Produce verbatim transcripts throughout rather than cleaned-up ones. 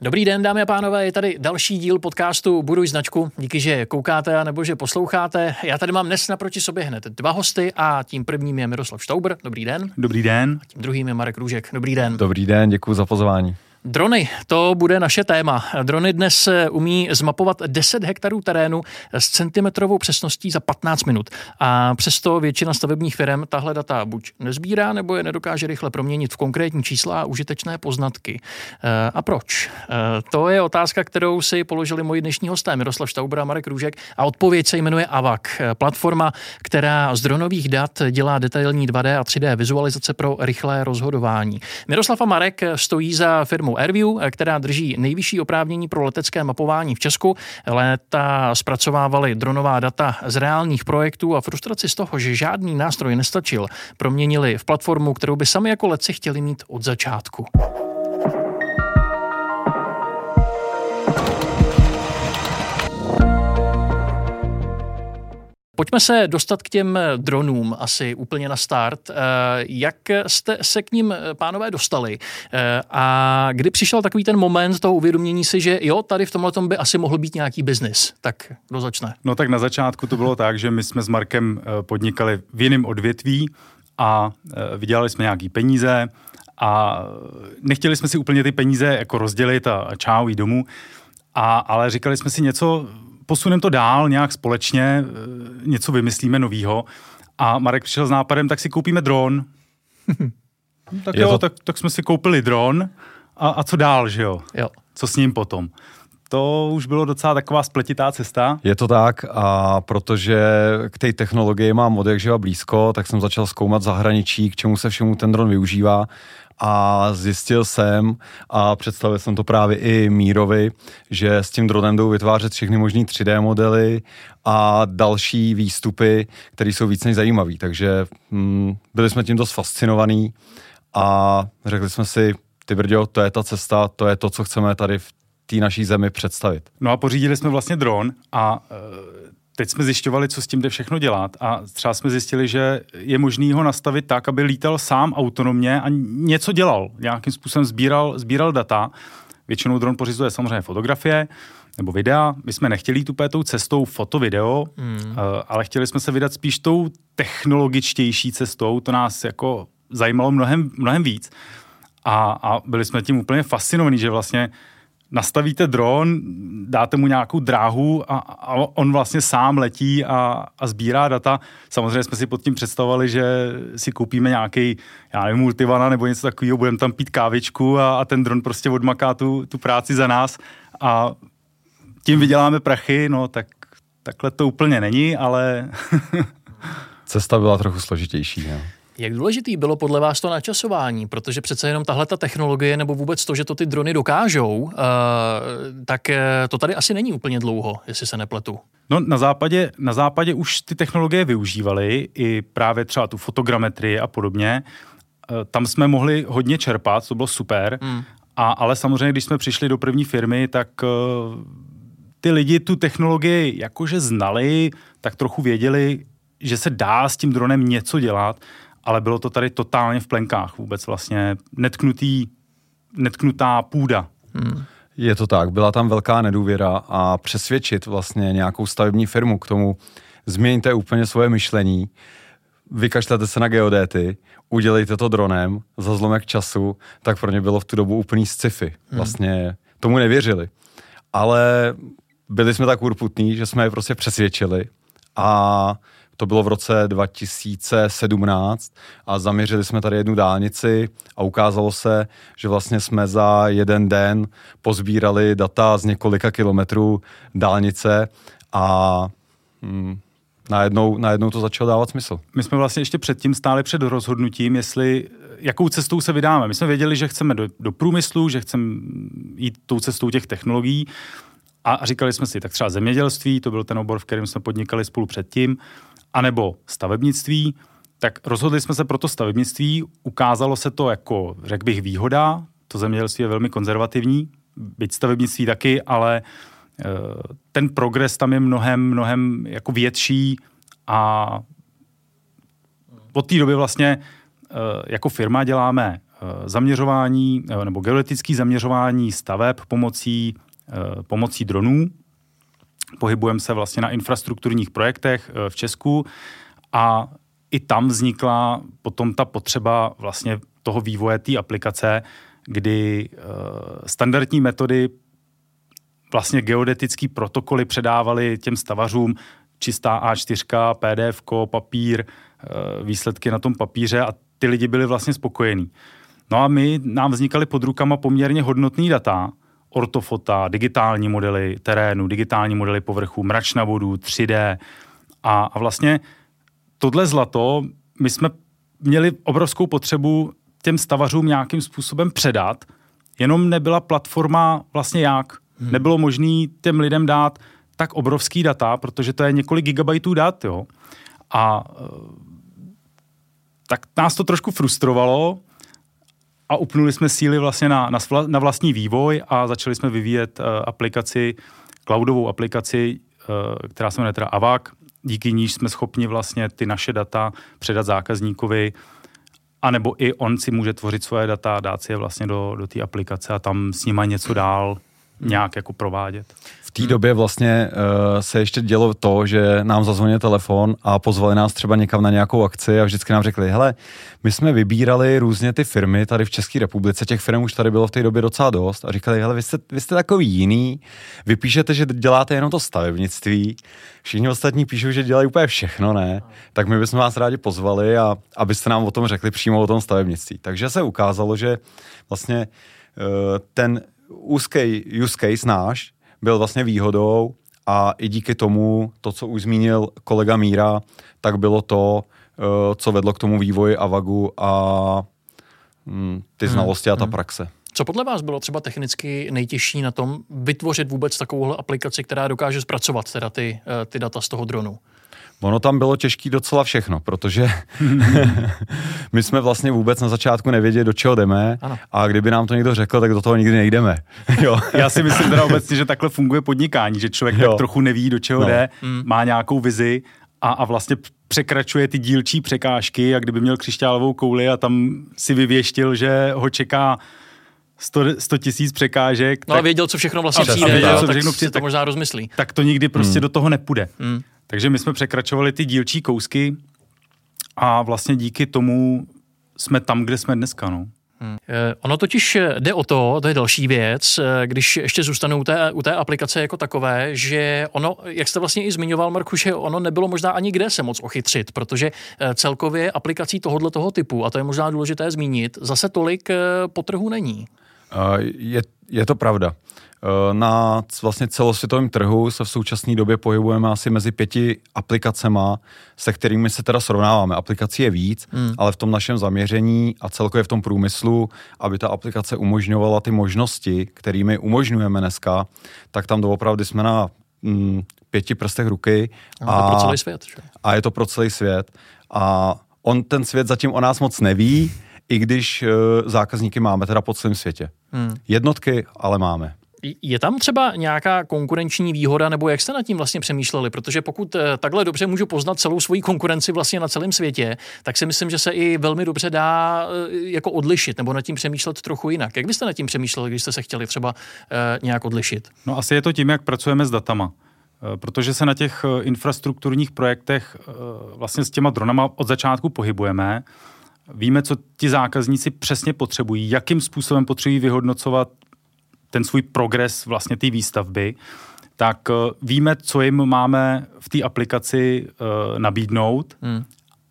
Dobrý den, dámy a pánové, je tady další díl podcastu Buduj značku. Díky, že koukáte nebo že posloucháte. Já tady mám dnes naproti sobě hned dva hosty a tím prvním je Miroslav Štouber. Dobrý den. Dobrý den. A tím druhým je Marek Růžek. Dobrý den. Dobrý den, děkuji za pozvání. Drony, to bude naše téma. Drony dnes umí zmapovat deset hektarů terénu s centimetrovou přesností za patnáct minut. A přesto většina stavebních firm tahle data buď nezbírá, nebo je nedokáže rychle proměnit v konkrétní čísla a užitečné poznatky. A proč? To je otázka, kterou si položili moji dnešní hosté Miroslav Štouber a Marek Růžek a odpověď se jmenuje A V A K. Platforma, která z dronových dat dělá detailní dva dé a tři dé vizualizace pro rychlé rozhodování. Miroslav a Marek stojí za firmou Airview, která drží nejvyšší oprávnění pro letecké mapování v Česku. Léta zpracovávali dronová data z reálných projektů a frustraci z toho, že žádný nástroj nestačil, proměnili v platformu, kterou by sami jako letci chtěli mít od začátku. Pojďme se dostat k těm dronům asi úplně na start. Jak jste se k ním, pánové, dostali? A kdy přišel takový ten moment toho uvědomění si, že jo, tady v tomhletom by asi mohl být nějaký biznis? Tak kdo začne? No tak na začátku to bylo tak, že my jsme s Markem podnikali v jiném odvětví a vydělali jsme nějaký peníze a nechtěli jsme si úplně ty peníze jako rozdělit a čau, jít domů, a, ale říkali jsme si něco, posuneme to dál nějak společně, něco vymyslíme novýho. A Marek přišel s nápadem, tak si koupíme dron. tak jo, to... tak, tak jsme si koupili dron. A, a co dál, že jo? jo? Co s ním potom? To už bylo docela taková spletitá cesta. Je to tak, a protože k té technologii mám od jakživa blízko, tak jsem začal zkoumat zahraničí, k čemu se všemu ten dron využívá. A zjistil jsem, a představil jsem to právě i Mírovi, že s tím dronem jdou vytvářet všechny možný tři dé modely a další výstupy, které jsou víc než zajímavý. Takže hm, byli jsme tím dost fascinovaní a řekli jsme si, ty brďo, to je ta cesta, to je to, co chceme tady v té naší zemi představit. No a pořídili jsme vlastně dron a teď jsme zjišťovali, co s tím jde všechno dělat, a třeba jsme zjistili, že je možný ho nastavit tak, aby lítal sám autonomně a něco dělal. Nějakým způsobem sbíral, sbíral data. Většinou dron pořizuje samozřejmě fotografie nebo videa. My jsme nechtěli jít úplně tou cestou foto-video, hmm. ale chtěli jsme se vydat spíš tou technologičtější cestou. To nás jako zajímalo mnohem, mnohem víc. A, a byli jsme tím úplně fascinovaní, že vlastně nastavíte dron, dáte mu nějakou dráhu a, a on vlastně sám letí a, a sbírá data. Samozřejmě jsme si pod tím představovali, že si koupíme nějaký, já nevím, multivana nebo něco takového, budeme tam pít kávičku a, a ten dron prostě odmaká tu, tu práci za nás a tím vyděláme prachy, no tak takhle to úplně není, ale... Cesta byla trochu složitější, jo. Jak důležitý bylo podle vás to načasování? Protože přece jenom tahle ta technologie nebo vůbec to, že to ty drony dokážou, uh, tak to tady asi není úplně dlouho, jestli se nepletu. No na západě, na západě už ty technologie využívali, i právě třeba tu fotogrametrii a podobně. Uh, tam jsme mohli hodně čerpat, to bylo super, hmm. a, ale samozřejmě, když jsme přišli do první firmy, tak uh, ty lidi tu technologii jakože znali, tak trochu věděli, že se dá s tím dronem něco dělat, ale bylo to tady totálně v plenkách vůbec vlastně netknutý, netknutá půda. Hmm. Je to tak, byla tam velká nedůvěra a přesvědčit vlastně nějakou stavební firmu k tomu, změňte úplně svoje myšlení, vykašlete se na geodéty, udělejte to dronem za zlomek času, tak pro ně bylo v tu dobu úplný sci-fi. Vlastně tomu nevěřili. Ale byli jsme tak urputní, že jsme je prostě přesvědčili a to bylo v roce dva tisíce sedmnáct a zaměřili jsme tady jednu dálnici a ukázalo se, že vlastně jsme za jeden den pozbírali data z několika kilometrů dálnice a hm, najednou, najednou to začalo dávat smysl. My jsme vlastně ještě předtím stáli před rozhodnutím, jestli jakou cestou se vydáme. My jsme věděli, že chceme do, do průmyslu, že chceme jít tou cestou těch technologií a říkali jsme si, tak třeba zemědělství, to byl ten obor, v kterém jsme podnikali spolu předtím, anebo stavebnictví, tak rozhodli jsme se pro to stavebnictví, ukázalo se to jako, řekl bych, výhoda, to zemědělství je velmi konzervativní, byť stavebnictví taky, ale ten progres tam je mnohem, mnohem jako větší a od té doby vlastně jako firma děláme zaměřování nebo geodetické zaměřování staveb pomocí, pomocí dronů. Pohybujeme se vlastně na infrastrukturních projektech v Česku a i tam vznikla potom ta potřeba vlastně toho vývoje té aplikace, kdy standardní metody vlastně geodetický protokoly předávaly těm stavařům čistá á čtyři, pé dé efko, papír, výsledky na tom papíře a ty lidi byli vlastně spokojení. No a my, nám vznikaly pod rukama poměrně hodnotný data, ortofota, digitální modely terénu, digitální modely povrchu, mračna bodů, tři dé a, a vlastně tohle zlato my jsme měli obrovskou potřebu těm stavařům nějakým způsobem předat, jenom nebyla platforma vlastně jak. Hmm. Nebylo možné těm lidem dát tak obrovský data, protože to je několik gigabajtů dat, jo. A tak nás to trošku frustrovalo a upnuli jsme síly vlastně na, na, na vlastní vývoj a začali jsme vyvíjet uh, aplikaci, cloudovou aplikaci, uh, která se jmenuje teda Avak, díky níž jsme schopni vlastně ty naše data předat zákazníkovi, anebo i on si může tvořit svoje data, dát si je vlastně do, do té aplikace a tam s nima něco dál nějak jako provádět. V té době vlastně uh, se ještě dělo to, že nám zazvonil telefon a pozvali nás třeba někam na nějakou akci a vždycky nám řekli, hele, my jsme vybírali různě ty firmy tady v České republice, těch firm už tady bylo v té době docela dost a říkali, hele, vy jste, vy jste takový jiný, vy píšete, že děláte jenom to stavebnictví, všichni ostatní píšou, že dělají úplně všechno, ne? Tak my bychom vás rádi pozvali a abyste nám o tom řekli přímo o tom stavebnictví. Takže se ukázalo, že vlastně uh, ten úzký use case náš byl vlastně výhodou a i díky tomu, to, co už zmínil kolega Míra, tak bylo to, co vedlo k tomu vývoji Avagu a ty znalosti a ta praxe. Co podle vás bylo třeba technicky nejtěžší na tom vytvořit vůbec takovouhle aplikaci, která dokáže zpracovat teda ty, ty data z toho dronu? Ono tam bylo těžký docela všechno, protože my jsme vlastně vůbec na začátku nevěděli, do čeho jdeme, ano. A kdyby nám to někdo řekl, tak do toho nikdy nejdeme. Jo. Já si myslím teda obecně, že takhle funguje podnikání, že člověk jo. tak trochu neví, do čeho no. jde, mm. má nějakou vizi a, a vlastně překračuje ty dílčí překážky a kdyby měl křišťálovou kouli a tam si vyvěštil, že ho čeká sto tisíc překážek. No tak, a věděl, co všechno vlastně přijde, věděl, jo, co tak všechno si to možná rozmyslí. Tak to nikdy prostě hmm. do toho nepůjde. Hmm. Takže my jsme překračovali ty dílčí kousky a vlastně díky tomu jsme tam, kde jsme dneska, no. Hmm. Ono totiž jde o to, to je další věc, když ještě zůstanu u té, u té aplikace jako takové, že ono, jak jste vlastně i zmiňoval, Marku, že ono nebylo možná ani kde se moc ochytřit, protože celkově aplikací tohoto toho typu, a to je možná důležité zmínit, zase tolik po trhu není. Je, je to pravda. Na vlastně celosvětovém trhu se v současné době pohybujeme asi mezi pěti aplikacema, se kterými se teda srovnáváme. Aplikací je víc, hmm. ale v tom našem zaměření a celkově v tom průmyslu, aby ta aplikace umožňovala ty možnosti, kterými umožňujeme dneska, tak tam doopravdy jsme na mm, pěti prstech ruky. A, a, to pro celý svět, že? a je to pro celý svět. A on ten svět zatím o nás moc neví, i když uh, zákazníky máme teda po celém světě. Hmm. Jednotky ale máme. Je tam třeba nějaká konkurenční výhoda, nebo jak jste nad tím vlastně přemýšleli? Protože pokud takhle dobře můžu poznat celou svoji konkurenci vlastně na celém světě, tak si myslím, že se i velmi dobře dá jako odlišit, nebo nad tím přemýšlet trochu jinak. Jak byste nad tím přemýšleli, když jste se chtěli třeba nějak odlišit? No asi je to tím, jak pracujeme s datama. Protože se na těch infrastrukturních projektech vlastně s těma dronama od začátku pohybujeme. Víme, co ti zákazníci přesně potřebují, jakým způsobem potřebují vyhodnocovat ten svůj progres vlastně té výstavby, tak uh, víme, co jim máme v té aplikaci uh, nabídnout. Hmm.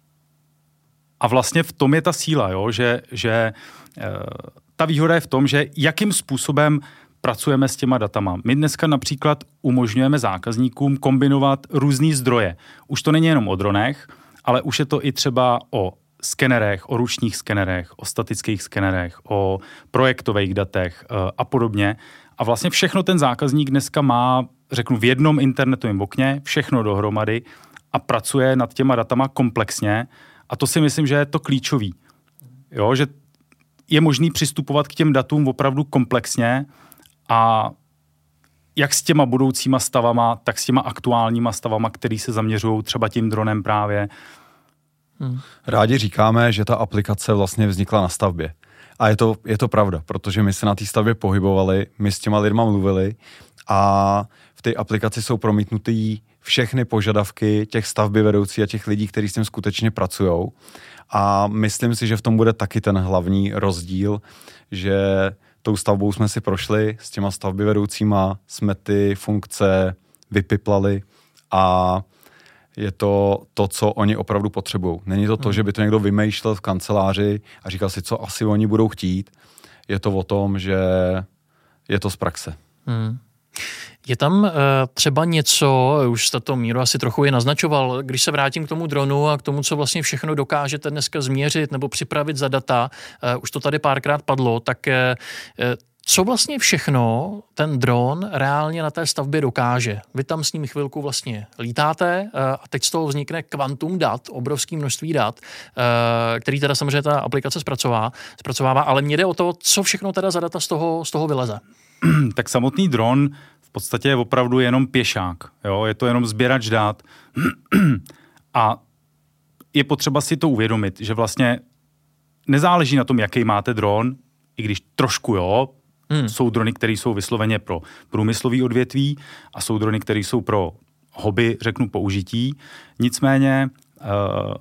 A vlastně v tom je ta síla, jo? že, že uh, ta výhoda je v tom, že jakým způsobem pracujeme s těma datama. My dneska například umožňujeme zákazníkům kombinovat různý zdroje. Už to není jenom o dronech, ale už je to i třeba o skenerech, o ručních skenerech, o statických skenerech, o projektových datech a podobně. A vlastně všechno ten zákazník dneska má, řeknu, v jednom internetovém okně, všechno dohromady a pracuje nad těma datama komplexně. A to si myslím, že je to klíčový. Jo, že je možný přistupovat k těm datům opravdu komplexně a jak s těma budoucíma stavama, tak s těma aktuálníma stavama, který se zaměřují třeba tím dronem právě. Hmm. Rádi říkáme, že ta aplikace vlastně vznikla na stavbě. A je to, je to pravda, protože my se na té stavbě pohybovali, my s těma lidma mluvili a v té aplikaci jsou promítnutý všechny požadavky těch stavby vedoucí a těch lidí, kteří s tím skutečně pracujou. A myslím si, že v tom bude taky ten hlavní rozdíl, že tou stavbou jsme si prošli, s těma stavby vedoucíma jsme ty funkce vypiplali a je to to, co oni opravdu potřebují. Není to to, hmm. že by to někdo vymýšlel v kanceláři a říkal si, co asi oni budou chtít. Je to o tom, že je to z praxe. Hmm. Je tam uh, třeba něco, už jste to, Míro, asi trochu je naznačoval, když se vrátím k tomu dronu a k tomu, co vlastně všechno dokážete dneska změřit nebo připravit za data, uh, už to tady párkrát padlo, tak uh, co vlastně všechno ten dron reálně na té stavbě dokáže? Vy tam s ním chvilku vlastně lítáte uh, a teď z toho vznikne kvantum dat, obrovské množství dat, uh, který teda samozřejmě ta aplikace zpracová, zpracovává, ale mně jde o to, co všechno teda za data z toho, z toho vyleze. Tak samotný dron v podstatě je opravdu jenom pěšák. Jo? Je to jenom sběrač dat. A je potřeba si to uvědomit, že vlastně nezáleží na tom, jaký máte dron, i když trošku jo, hmm. jsou drony, které jsou vysloveně pro průmyslový odvětví a jsou drony, které jsou pro hobby, řeknu, použití. Nicméně uh,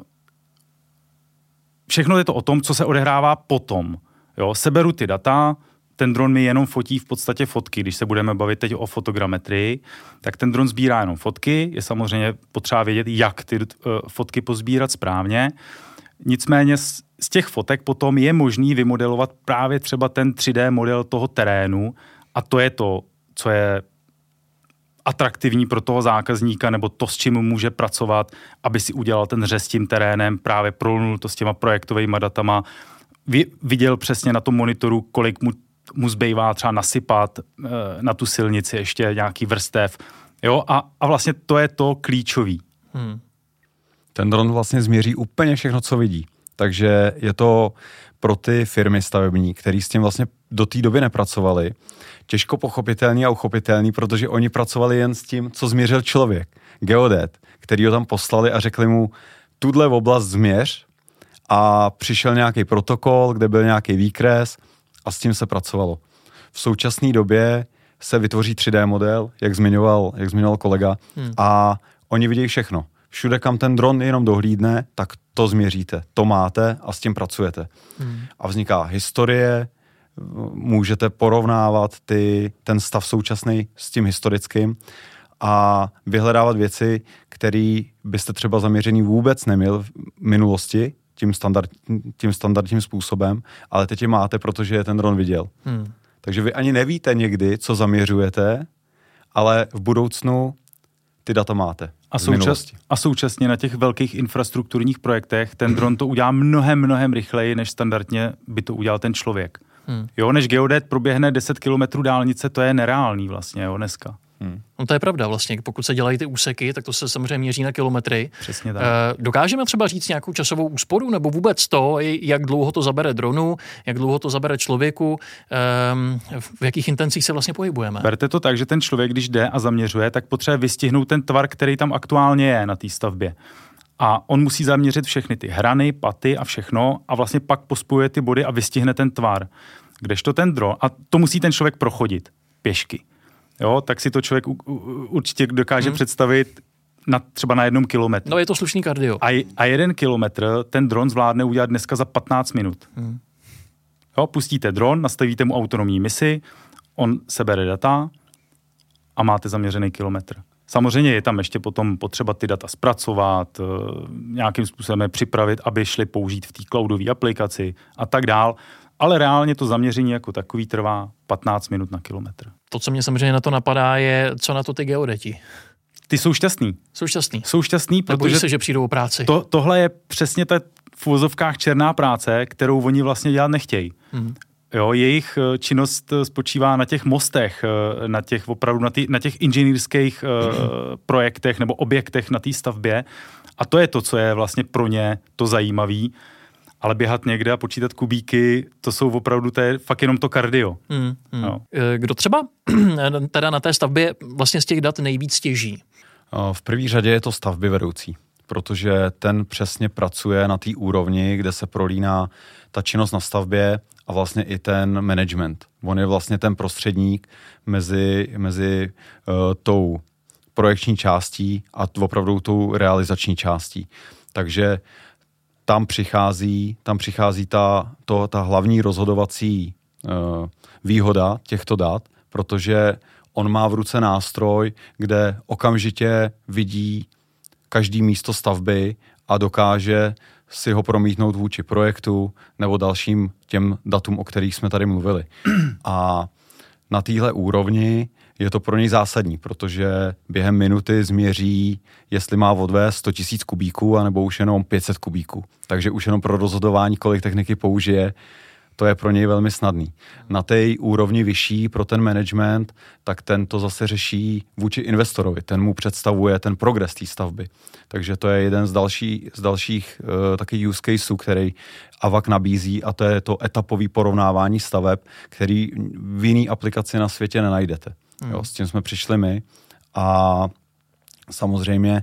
všechno je to o tom, co se odehrává potom. Jo? Seberu ty data, ten dron mi jenom fotí v podstatě fotky. Když se budeme bavit teď o fotogrammetrii, tak ten dron sbírá jenom fotky. Je samozřejmě potřeba vědět, jak ty uh, fotky pozbírat správně. Nicméně z, z těch fotek potom je možný vymodelovat právě třeba ten tři dé model toho terénu a to je to, co je atraktivní pro toho zákazníka nebo to, s čím může pracovat, aby si udělal ten řez s tím terénem, právě prolnul to s těma projektovými datama, viděl přesně na tom monitoru, kolik mu mu zbývá třeba nasypat e, na tu silnici ještě nějaký vrstev. Jo? A, a vlastně to je to klíčový. Hmm. Ten dron vlastně změří úplně všechno, co vidí. Takže je to pro ty firmy stavební, který s tím vlastně do té doby nepracovali, těžko pochopitelný a uchopitelný, protože oni pracovali jen s tím, co změřil člověk. Geodet, který ho tam poslali a řekli mu, tuhle oblast změř a přišel nějaký protokol, kde byl nějaký výkres a s tím se pracovalo. V současné době se vytvoří tři dé model, jak zmiňoval, jak zmiňoval kolega, hmm. a oni vidějí všechno. Všude, kam ten dron jenom dohlídne, tak to změříte, to máte a s tím pracujete. Hmm. A vzniká historie, můžete porovnávat ty, ten stav současný s tím historickým a vyhledávat věci, které byste třeba zaměřený vůbec neměl v minulosti, tím, standard, tím standardním způsobem, ale teď je máte, protože je ten dron viděl. Hmm. Takže vy ani nevíte někdy, co zaměřujete, ale v budoucnu ty data máte. A, součas, a současně na těch velkých infrastrukturních projektech ten dron to udělá mnohem, mnohem rychleji, než standardně by to udělal ten člověk. Hmm. Jo, než geodet proběhne deset kilometrů dálnice, to je nereálný vlastně, jo, dneska. Hmm. No to je pravda vlastně, pokud se dělají ty úseky, tak to se samozřejmě měří na kilometry. Přesně tak. E, dokážeme třeba říct nějakou časovou úsporu, nebo vůbec to, jak dlouho to zabere dronu, jak dlouho to zabere člověku, e, v jakých intencích se vlastně pohybujeme? Berte to tak, že ten člověk, když jde a zaměřuje, tak potřebuje vystihnout ten tvar, který tam aktuálně je na té stavbě. A on musí zaměřit všechny ty hrany, paty a všechno a vlastně pak pospojuje ty body a vystihne ten tvar. Kdežto ten dron, a to musí ten člověk prochodit pěšky. Jo, tak si to člověk u, u, určitě dokáže hmm. představit na, třeba na jednom kilometru. No je to slušný kardio. A, a jeden kilometr ten dron zvládne udělat dneska za patnáct minut. Hmm. Jo, pustíte dron, nastavíte mu autonomní misi, on sebere data a máte zaměřený kilometr. Samozřejmě je tam ještě potom potřeba ty data zpracovat, nějakým způsobem je připravit, aby šli použít v té cloudové aplikaci a tak dál. Ale reálně to zaměření jako takový trvá patnáct minut na kilometr. To, co mě samozřejmě na to napadá, je, co na to ty geodeti. Ty jsou šťastný. Jsou šťastný. Jsou šťastný, protože... Nebojí se, že přijdou o práci. To, tohle je přesně ta v uvozovkách černá práce, kterou oni vlastně dělat nechtějí. Hmm. Jo, jejich činnost spočívá na těch mostech, na těch opravdu, na, tý, na těch inženýrských uh, projektech nebo objektech na té stavbě. A to je to, co je vlastně pro ně to zajímavý. Ale běhat někde a počítat kubíky, to jsou opravdu, to je fakt jenom to kardio. Mm, mm. No. Kdo třeba teda na té stavbě vlastně z těch dat nejvíc těží? V první řadě je to stavby vedoucí, protože ten přesně pracuje na té úrovni, kde se prolíná ta činnost na stavbě a vlastně i ten management. On je vlastně ten prostředník mezi, mezi uh, tou projekční částí a opravdu tou realizační částí. Takže tam přichází, tam přichází ta, to, ta hlavní rozhodovací uh, výhoda těchto dat, protože on má v ruce nástroj, kde okamžitě vidí každý místo stavby a dokáže si ho promítnout vůči projektu nebo dalším těm datům, o kterých jsme tady mluvili. A na téhle úrovni je to pro něj zásadní, protože během minuty změří, jestli má odvést sto tisíc kubíků, anebo už jenom pět set kubíků. Takže už jenom pro rozhodování, kolik techniky použije, to je pro něj velmi snadný. Na té úrovni vyšší pro ten management, tak ten to zase řeší vůči investorovi. Ten mu představuje ten progres té stavby. Takže to je jeden z, další, z dalších uh, taky use caseů, který A V A K nabízí, a to je to etapové porovnávání staveb, který v jiné aplikaci na světě nenajdete. Hmm. Jo, s tím jsme přišli my a samozřejmě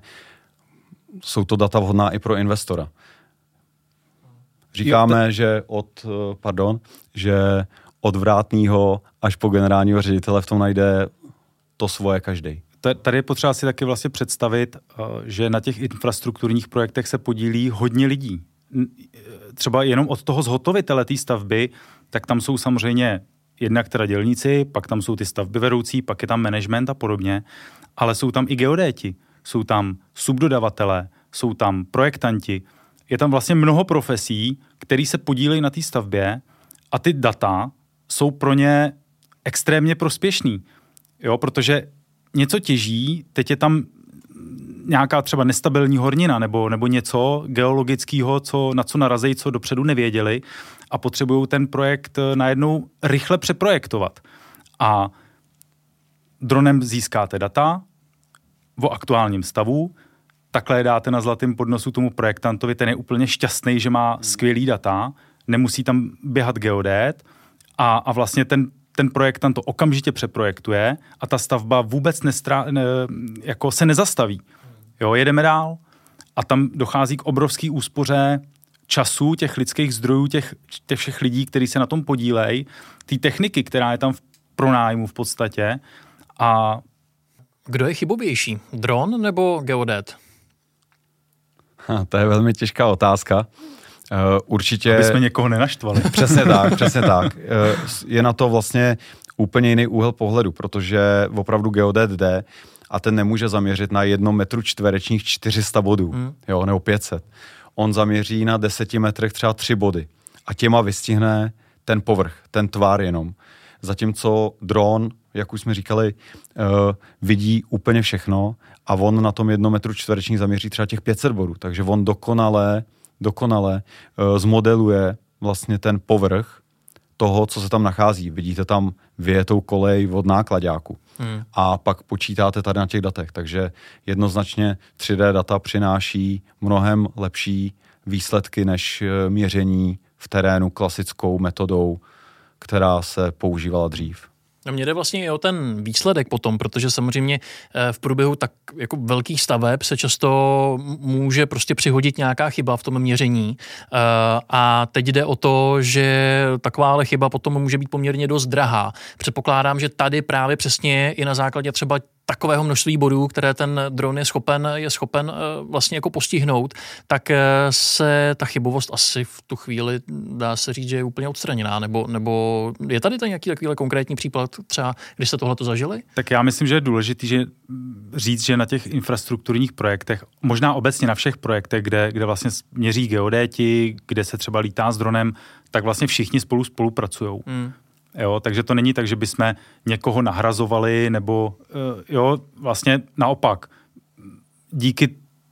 jsou to data vhodná i pro investora. Říkáme, jo, to... že od, pardon, že od vrátného až po generálního ředitele v tom najde to svoje každý. Tady je potřeba si taky vlastně představit, že na těch infrastrukturních projektech se podílí hodně lidí. Třeba jenom od toho zhotovitele té stavby, tak tam jsou samozřejmě jednak teda dělníci, pak tam jsou ty stavby vedoucí, pak je tam management a podobně, ale jsou tam i geodéti, jsou tam subdodavatelé, jsou tam projektanti. Je tam vlastně mnoho profesí, který se podílejí na té stavbě a ty data jsou pro ně extrémně prospěšný. Jo, protože něco těží, teď je tam nějaká třeba nestabilní hornina nebo, nebo něco geologického, co, na co narazí, co dopředu nevěděli a potřebují ten projekt najednou rychle přeprojektovat. A dronem získáte data o aktuálním stavu, takhle je dáte na zlatém podnosu tomu projektantovi, ten je úplně šťastný, že má skvělý data, nemusí tam běhat geodét a, a vlastně ten, ten projektant to okamžitě přeprojektuje a ta stavba vůbec nestrá, ne, jako se nezastaví. Jo, jedeme dál a tam dochází k obrovský úspoře času, těch lidských zdrojů, těch, těch všech lidí, kteří se na tom podílejí, té techniky, která je tam v pronájmu v podstatě. A kdo je chybovější? Dron nebo geodét? Ha, to je velmi těžká otázka. Uh, určitě... Aby jsme někoho nenaštvali. Přesně tak, přesně tak. Uh, je na to vlastně úplně jiný úhel pohledu, protože opravdu geodét jde a ten nemůže zaměřit na jednom metru čtverečních čtyři sta bodů, hmm. jo, nebo pět set. On zaměří na deseti metrech třeba tři body a těma vystihne ten povrch, ten tvar jenom. Zatímco dron, jak už jsme říkali, uh, vidí úplně všechno a on na tom jednom metru čtverečních zaměří třeba těch pět set bodů. Takže on dokonale, dokonale uh, zmodeluje vlastně ten povrch toho, co se tam nachází. Vidíte tam vyjetou kolej od nákladáku. Hmm. A pak počítáte tady na těch datech. Takže jednoznačně tři dé data přináší mnohem lepší výsledky než měření v terénu klasickou metodou, která se používala dřív. No mně jde vlastně i o ten výsledek potom, protože samozřejmě v průběhu tak jako velkých staveb se často může prostě přihodit nějaká chyba v tom měření a teď jde o to, že takováhle chyba potom může být poměrně dost drahá. Předpokládám, že tady právě přesně i na základě třeba takového množství bodů, které ten dron je schopen, je schopen vlastně jako postihnout, tak se ta chybovost asi v tu chvíli dá se říct, že je úplně odstraněná, nebo, nebo je tady ten nějaký takovýhle konkrétní příklad třeba, když jste tohleto zažili? Tak já myslím, že je důležitý že říct, že na těch infrastrukturních projektech, možná obecně na všech projektech, kde, kde vlastně měří geodéti, kde se třeba lítá s dronem, tak vlastně všichni spolu spolupracujou. Hmm. Jo, takže to není tak, že bychom někoho nahrazovali, nebo jo, vlastně naopak. Díky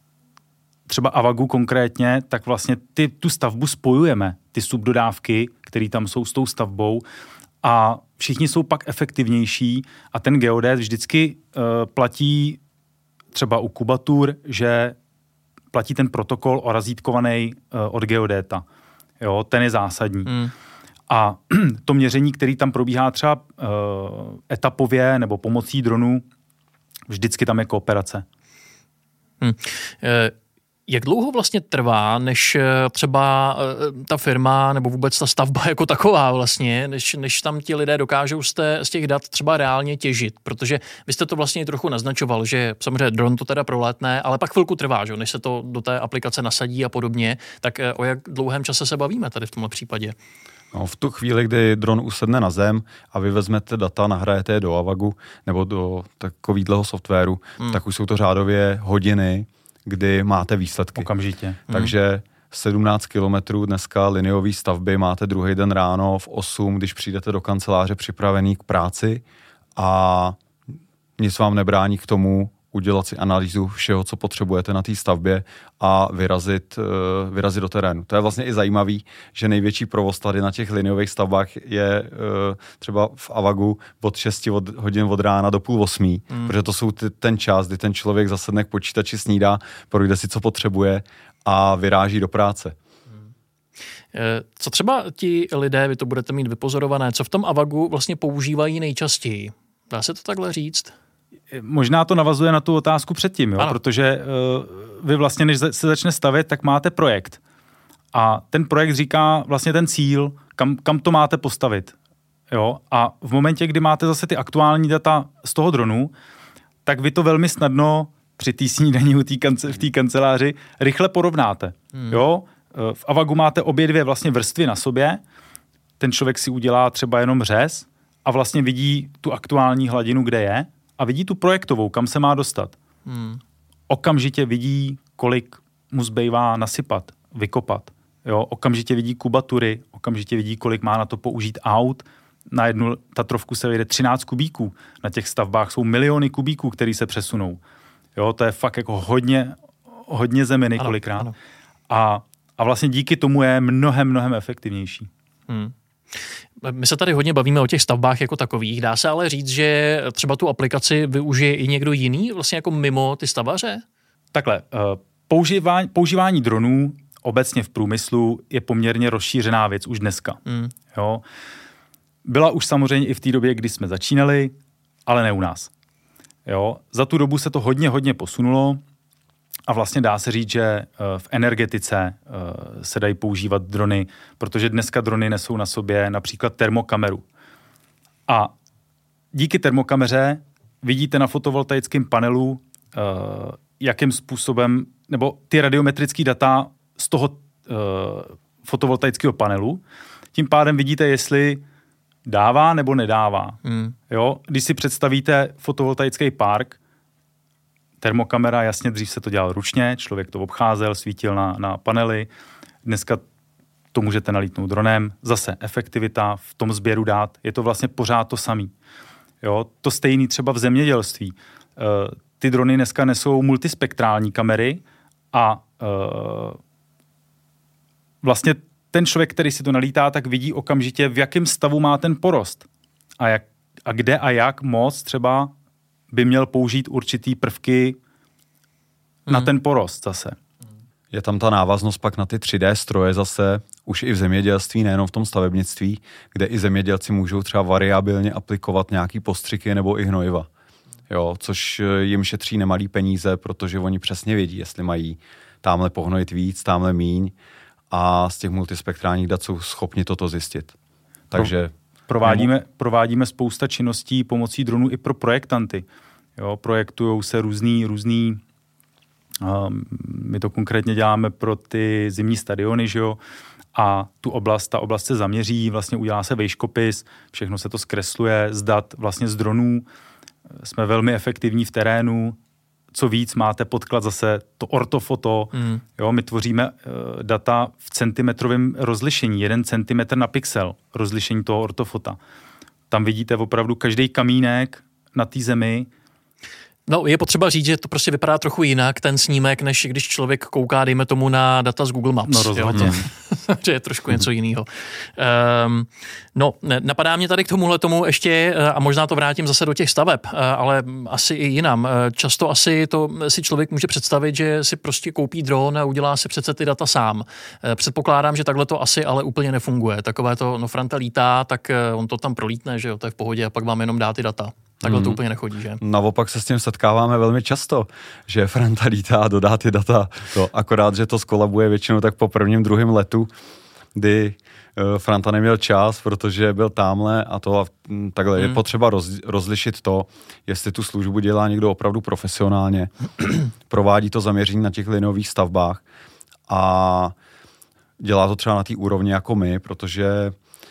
třeba A V A Gu konkrétně, tak vlastně ty, tu stavbu spojujeme, ty subdodávky, které tam jsou s tou stavbou a všichni jsou pak efektivnější a ten geodét vždycky uh, platí třeba u kubatur, že platí ten protokol o razítkovaný uh, od geodéta. Jo, ten je zásadní. Hmm. A to měření, který tam probíhá třeba uh, etapově nebo pomocí dronů, vždycky tam je kooperace. Hmm. Jak dlouho vlastně trvá, než třeba ta firma nebo vůbec ta stavba jako taková vlastně, než, než tam ti lidé dokážou z, té, z těch dat třeba reálně těžit? Protože vy jste to vlastně trochu naznačoval, že samozřejmě dron to teda prolétne, ale pak chvilku trvá, že? Než se to do té aplikace nasadí a podobně. Tak o jak dlouhém čase se bavíme tady v tomhle případě? No, v tu chvíli, kdy dron usedne na zem a vy vezmete data, nahrajete je do Avagu nebo do takového softwaru, hmm. tak už jsou to řádově hodiny, kdy máte výsledky. Okamžitě. Takže sedmnáct kilometrů dneska liniové stavby máte druhý den ráno v osm, když přijdete do kanceláře připravený k práci a nic vám nebrání k tomu udělat si analýzu všeho, co potřebujete na té stavbě a vyrazit, vyrazit do terénu. To je vlastně i zajímavý, že největší provoz tady na těch liniových stavbách je třeba v Avagu od šesti hodin od rána do půl osmí, hmm. protože to jsou ty, ten čas, kdy ten člověk zasedne k počítači, snídá, projde si, co potřebuje a vyráží do práce. Co třeba ti lidé, vy to budete mít vypozorované, co v tom Avagu vlastně používají nejčastěji? Dá se to takhle říct? Možná to navazuje na tu otázku předtím, jo? Protože uh, vy vlastně, než se začne stavět, tak máte projekt. A ten projekt říká vlastně ten cíl, kam, kam to máte postavit. Jo? A v momentě, kdy máte zase ty aktuální data z toho dronu, tak vy to velmi snadno při té snídani v té kanceláři rychle porovnáte. Hmm. Jo? V Avagu máte obě dvě vlastně vrstvy na sobě. Ten člověk si udělá třeba jenom řez a vlastně vidí tu aktuální hladinu, kde je, a vidí tu projektovou, kam se má dostat. Hmm. Okamžitě vidí, kolik mu zbývá nasypat, vykopat. Jo? Okamžitě vidí kubatury, okamžitě vidí, kolik má na to použít aut. Na jednu Tatrovku se vejde třináct kubíků. Na těch stavbách jsou miliony kubíků, které se přesunou. Jo? To je fakt jako hodně, hodně zeminy kolikrát. Ano, ano. A, a vlastně díky tomu je mnohem, mnohem efektivnější. Hmm. My se tady hodně bavíme o těch stavbách jako takových. Dá se ale říct, že třeba tu aplikaci využije i někdo jiný, vlastně jako mimo ty stavaře? Takhle, používání, používání dronů obecně v průmyslu je poměrně rozšířená věc už dneska. Mm. Jo. Byla už samozřejmě i v té době, kdy jsme začínali, ale ne u nás. Jo. Za tu dobu se to hodně, hodně posunulo a vlastně dá se říct, že v energetice se dají používat drony, protože dneska drony nesou na sobě například termokameru. A díky termokameře vidíte na fotovoltaickém panelu, jakým způsobem, nebo ty radiometrické data z toho fotovoltaického panelu, tím pádem vidíte, jestli dává nebo nedává. Hmm. Jo? Když si představíte fotovoltaický park, termokamera, jasně, dřív se to dělal ručně, člověk to obcházel, svítil na, na panely, dneska to můžete nalítnout dronem, zase efektivita v tom sběru dát, je to vlastně pořád to samý. Jo? To stejný třeba v zemědělství. E, ty drony dneska nesou multispektrální kamery a e, vlastně ten člověk, který si to nalítá, tak vidí okamžitě, v jakém stavu má ten porost a, jak, a kde a jak moc třeba by měl použít určitý prvky hmm. na ten porost zase. Je tam ta návaznost pak na ty tři dé stroje zase, už i v zemědělství, nejenom v tom stavebnictví, kde i zemědělci můžou třeba variabilně aplikovat nějaký postřiky nebo i hnojiva. Jo, což jim šetří nemalý peníze, protože oni přesně vědí, jestli mají támhle pohnojit víc, támhle míň a z těch multispektrálních dat jsou schopni toto zjistit. Takže Provádíme, provádíme spousta činností pomocí dronů i pro projektanty. Jo, projektujou se různý, různý um, my to konkrétně děláme pro ty zimní stadiony, že jo, a tu oblast, ta oblast se zaměří, vlastně udělá se vejškopis, všechno se to zkresluje z dat vlastně z dronů. Jsme velmi efektivní v terénu. Co víc, máte podklad zase to ortofoto. Mm. Jo, my tvoříme uh, data v centimetrovém rozlišení, jeden centimetr na pixel rozlišení toho ortofota. Tam vidíte opravdu každý kamínek na té zemi. No, je potřeba říct, že to prostě vypadá trochu jinak, ten snímek, než když člověk kouká, dejme tomu, na data z Google Maps. No, rozhodně. Že je trošku něco jiného. Um, no, napadá mě tady k tomuhle tomu ještě, a možná to vrátím zase do těch staveb, ale asi i jinam. Často asi to si člověk může představit, že si prostě koupí dron a udělá si přece ty data sám. Předpokládám, že takhle to asi ale úplně nefunguje. Takové to, no Franta lítá, tak on to tam prolítne, že jo, to je v pohodě a pak vám jenom dá ty data. takhle mm. to úplně nechodí, že? Naopak se s tím setkáváme velmi často, že Franta lítá a dodá ty data, to akorát, že to skolabuje většinou tak po prvním, druhém letu, kdy uh, Franta neměl čas, protože byl támhle a to a takhle. Mm. Je potřeba roz, rozlišit to, jestli tu službu dělá někdo opravdu profesionálně, provádí to zaměření na těch linových stavbách a dělá to třeba na té úrovni jako my, protože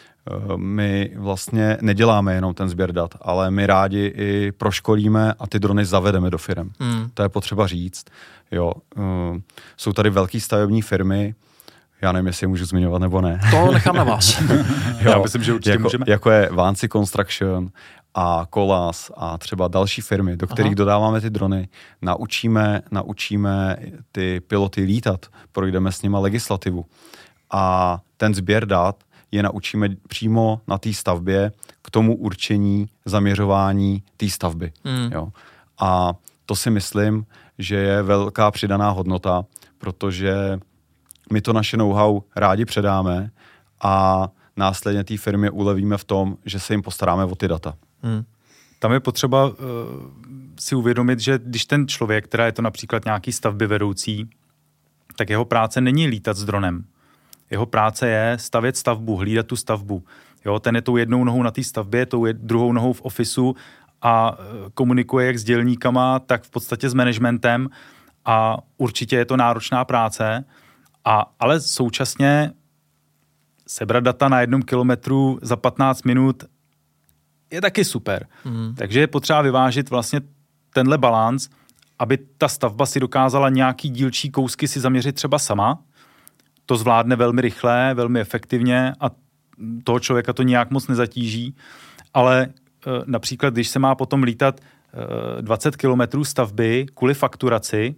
my vlastně neděláme jenom ten sběr dat, ale my rádi i proškolíme a ty drony zavedeme do firem. Hmm. To je potřeba říct. Jo, uh, jsou tady velké stavební firmy, já nevím, jestli je můžu zmiňovat nebo ne. To nechám na vás. Jo, já myslím, že určitě jako, můžeme. Jako je Vancy Construction a Colas a třeba další firmy, do kterých Aha. dodáváme ty drony, naučíme, naučíme ty piloty lítat, projdeme s nima legislativu a ten sběr dat je naučíme přímo na té stavbě k tomu určení zaměřování té stavby. Mm. Jo. A to si myslím, že je velká přidaná hodnota, protože my to naše know-how rádi předáme a následně té firmě ulevíme v tom, že se jim postaráme o ty data. Mm. Tam je potřeba uh, si uvědomit, že když ten člověk, která je to například nějaký stavby vedoucí, tak jeho práce není lítat s dronem. Jeho práce je stavět stavbu, hlídat tu stavbu. Jo, ten je tou jednou nohou na té stavbě, tou je druhou nohou v ofisu a komunikuje jak s dělníkama, tak v podstatě s managementem a určitě je to náročná práce, a, ale současně sebrat data na jednom kilometru za patnáct minut je taky super. Mm. Takže je potřeba vyvážit vlastně tenhle balanc, aby ta stavba si dokázala nějaký dílčí kousky si zaměřit třeba sama. To zvládne velmi rychle, velmi efektivně a toho člověka to nějak moc nezatíží, ale e, například, když se má potom lítat e, dvacet kilometrů stavby kvůli fakturaci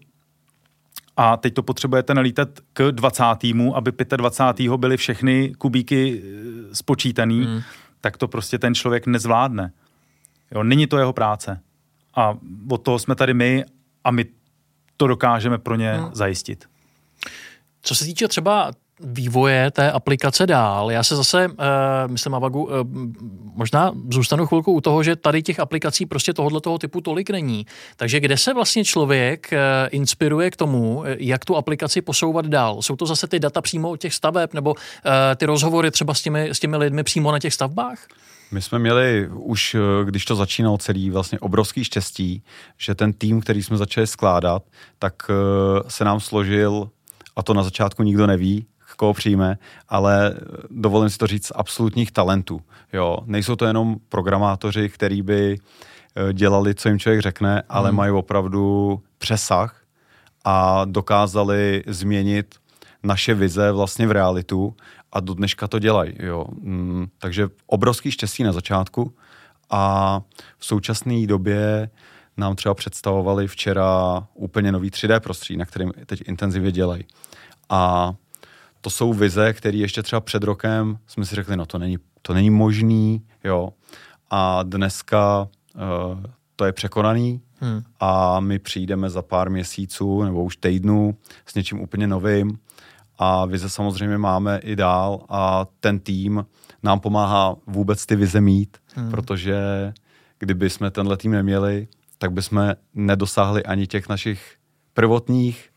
a teď to potřebujete nalítat k dvacátému, aby dvacátého pátého byly všechny kubíky e, spočítaný, mm. tak to prostě ten člověk nezvládne. Jo, není to jeho práce. A od toho jsme tady my a my to dokážeme pro ně mm. zajistit. Co se týče třeba vývoje té aplikace dál, já se zase, uh, myslím Avagu, uh, možná zůstanu chvilku u toho, že tady těch aplikací prostě tohoto typu tolik není. Takže kde se vlastně člověk uh, inspiruje k tomu, jak tu aplikaci posouvat dál? Jsou to zase ty data přímo od těch staveb, nebo uh, ty rozhovory třeba s těmi, s těmi lidmi přímo na těch stavbách? My jsme měli už, když to začínalo celý, vlastně obrovský štěstí, že ten tým, který jsme začali skládat, tak uh, se nám složil, a to na začátku nikdo neví, koho přijme, ale dovolím si to říct, absolutních talentů. Jo, nejsou to jenom programátoři, který by dělali, co jim člověk řekne, ale hmm. mají opravdu přesah a dokázali změnit naše vize vlastně v realitu a do dneška to dělají. Jo. Mm, takže obrovský štěstí na začátku a v současné době nám třeba představovali včera úplně nový tři dé prostředí, na kterém teď intenzivně dělají. A to jsou vize, které ještě třeba před rokem jsme si řekli, no to není, to není možný, jo. A dneska uh, to je překonaný hmm. a my přijdeme za pár měsíců nebo už týdnů s něčím úplně novým a vize samozřejmě máme i dál a ten tým nám pomáhá vůbec ty vize mít, hmm. protože kdyby jsme tenhle tým neměli, tak bychom nedosáhli ani těch našich prvotních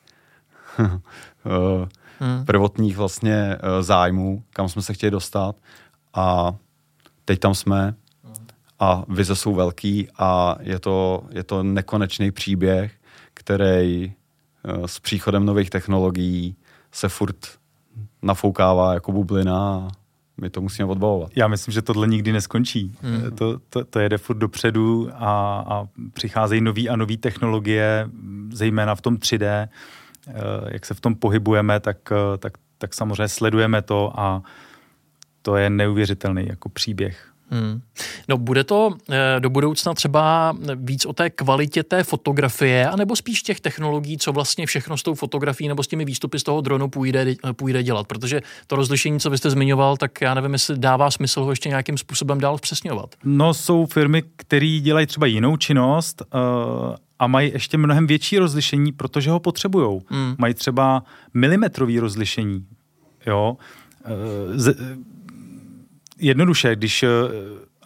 hmm. prvotních vlastně zájmů, kam jsme se chtěli dostat a teď tam jsme a vize jsou velký a je to, je to nekonečný příběh, který s příchodem nových technologií se furt nafoukává jako bublina a my to musíme odbavovat. Já myslím, že tohle nikdy neskončí. Mm. To, to, to jede furt dopředu a, a přicházejí nový a nový technologie, zejména v tom tři dé. Jak se v tom pohybujeme, tak, tak, tak samozřejmě sledujeme to a to je neuvěřitelný jako příběh. Hmm. No bude to do budoucna třeba víc o té kvalitě té fotografie, anebo spíš těch technologií, co vlastně všechno s tou fotografií nebo s těmi výstupy z toho dronu půjde, půjde dělat? Protože to rozlišení, co vy jste zmiňoval, tak já nevím, jestli dává smysl ho ještě nějakým způsobem dál zpřesňovat. No jsou firmy, které dělají třeba jinou činnost uh, a mají ještě mnohem větší rozlišení, protože ho potřebujou. Hmm. Mají třeba milimetrový rozlišení. Jo? Uh, z, Jednoduše, když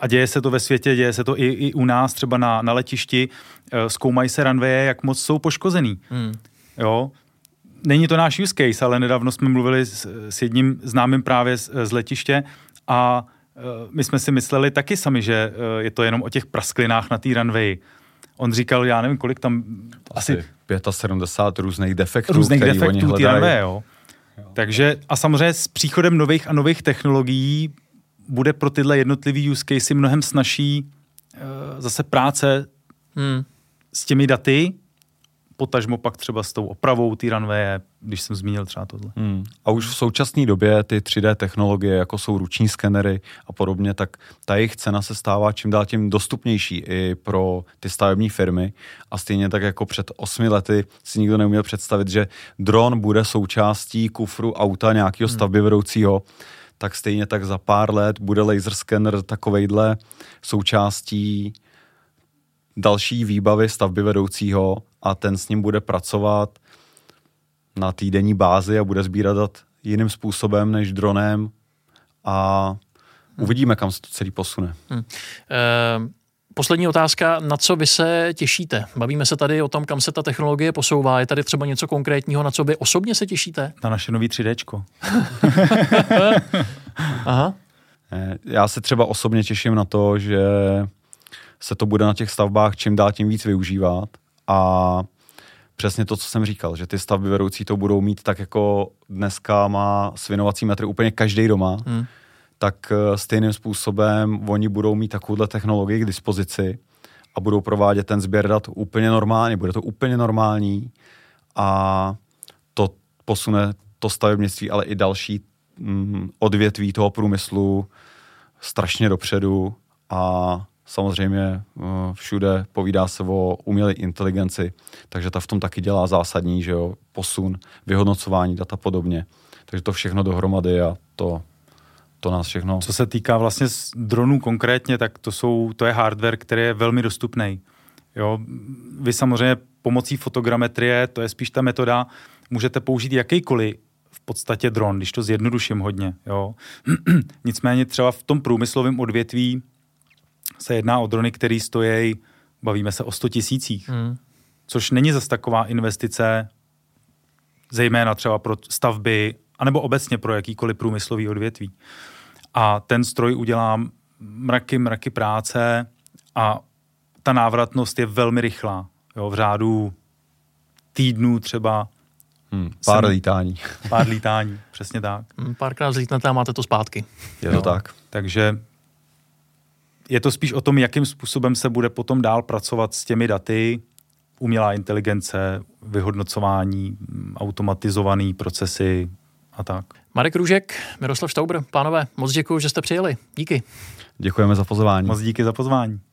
a děje se to ve světě, děje se to i, i u nás, třeba na, na letišti, zkoumají se runwaye, jak moc jsou poškozený. Hmm. Jo? Není to náš use case, ale nedávno jsme mluvili s, s jedním známým právě z, z letiště a my jsme si mysleli taky sami, že je to jenom o těch prasklinách na té runway. On říkal, já nevím, kolik tam... Asi sedmdesát pět různých defektů, různých který defektů oni té hledají. runway, jo. jo. Takže a samozřejmě s příchodem nových a nových technologií bude pro tyhle jednotlivý use case mnohem snažší uh, zase práce hmm. s těmi daty, potažmo pak třeba s tou opravou té runwaye, když jsem zmínil třeba tohle. Hmm. A už v současné době ty tři dé technologie, jako jsou ruční skenery a podobně, tak ta jejich cena se stává čím dál tím dostupnější i pro ty stavební firmy. A stejně tak jako před osmi lety si nikdo neuměl představit, že dron bude součástí kufru auta nějakého stavbyvedoucího, tak stejně tak za pár let bude laser scanner takovejhle součástí další výbavy stavbyvedoucího a ten s ním bude pracovat na týdenní bázi a bude sbírat dat jiným způsobem než dronem a uvidíme, kam se to celý posune. Hmm. E, poslední otázka, na co vy se těšíte? Bavíme se tady o tom, kam se ta technologie posouvá. Je tady třeba něco konkrétního, na co vy osobně se těšíte? Na naše nový tři déčko. Aha. Já se třeba osobně těším na to, že se to bude na těch stavbách čím dál tím víc využívat a přesně to, co jsem říkal, že ty stavbyvedoucí to budou mít tak, jako dneska má svinovací metry úplně každý doma, hmm. tak stejným způsobem oni budou mít takovouhle technologii k dispozici a budou provádět ten sběr dat úplně normálně, bude to úplně normální a to posune to stavebnictví, ale i další mm, odvětví toho průmyslu strašně dopředu a samozřejmě všude povídá se o umělé inteligenci, takže ta v tom taky dělá zásadní, že jo, posun, vyhodnocování dat a podobně. Takže to všechno dohromady a to, to nás všechno... Co se týká vlastně dronů konkrétně, tak to, jsou, to je hardware, který je velmi dostupný. Jo, vy samozřejmě pomocí fotogrametrie, to je spíš ta metoda, můžete použít jakýkoliv v podstatě dron, když to zjednoduším hodně. Jo. Nicméně třeba v tom průmyslovém odvětví se jedná o drony, které stojí, bavíme se o sto tisících, hmm. což není zas taková investice, zejména třeba pro stavby, anebo obecně pro jakýkoliv průmyslový odvětví. A ten stroj udělá mraky, mraky práce a ta návratnost je velmi rychlá. Jo, v řádu týdnů třeba. Hmm, pár jsem, lítání. Pár lítání, přesně tak. Párkrát zlítnete a máte to zpátky. Je to jo, tak. Takže je to spíš o tom, jakým způsobem se bude potom dál pracovat s těmi daty, umělá inteligence, vyhodnocování, automatizované procesy a tak. Marek Růžek, Miroslav Štauber, pánové, moc děkuji, že jste přijeli. Díky. Děkujeme za pozvání. Moc díky za pozvání.